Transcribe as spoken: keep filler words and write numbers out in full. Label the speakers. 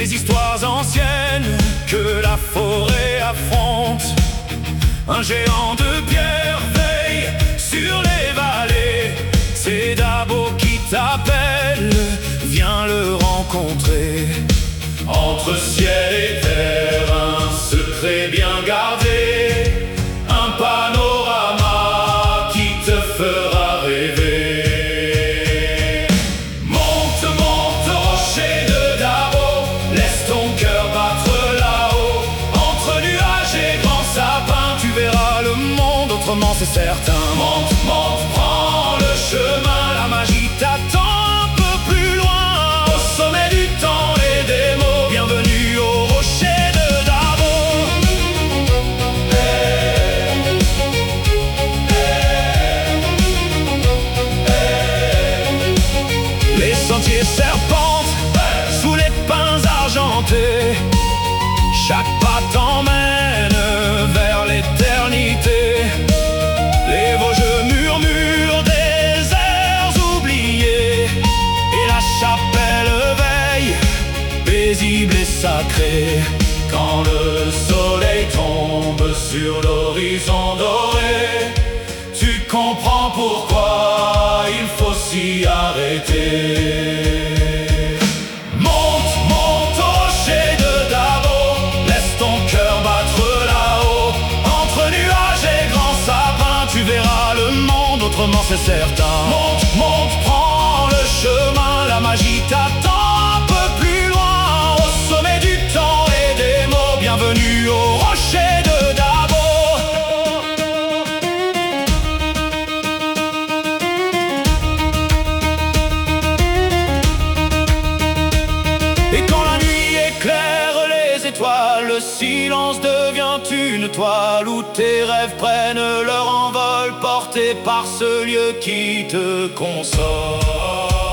Speaker 1: des histoires anciennes que la forêt affronte. Un géant de pierre veille sur les vallées. C'est Dabo qui t'appelle, viens le rencontrer. Entre ciel et terre, un secret bien gardé, un panorama qui te fera rêver. Monte, monte au rocher de Dabo, laisse ton cœur battre là-haut. Entre nuages et grands sapins, tu verras le monde autrement, c'est certain. Monte, monte, prends le chemin, la magie t'attend. Les sentiers serpentent sous les pins argentés. Chaque pas t'emmène vers l'éternité. Les Vosges murmurent des airs oubliés, et la chapelle veille, paisible et sacrée. Quand le soleil tombe sur l'horizon doré, tu comprends pourquoi il faut s'y arrêter. Monte, monte au rocher de Dabo, laisse ton cœur battre là-haut. Entre nuages et grands sapins, tu verras le monde autrement, c'est certain. Monte, monte, prends le chemin, la magie t'attend un peu plus loin. Au sommet du temps et des mots, bienvenue au rocher de Dabo. Et quand la nuit éclaire les étoiles, le silence devient une toile où tes rêves prennent leur envol, portés par ce lieu qui te console.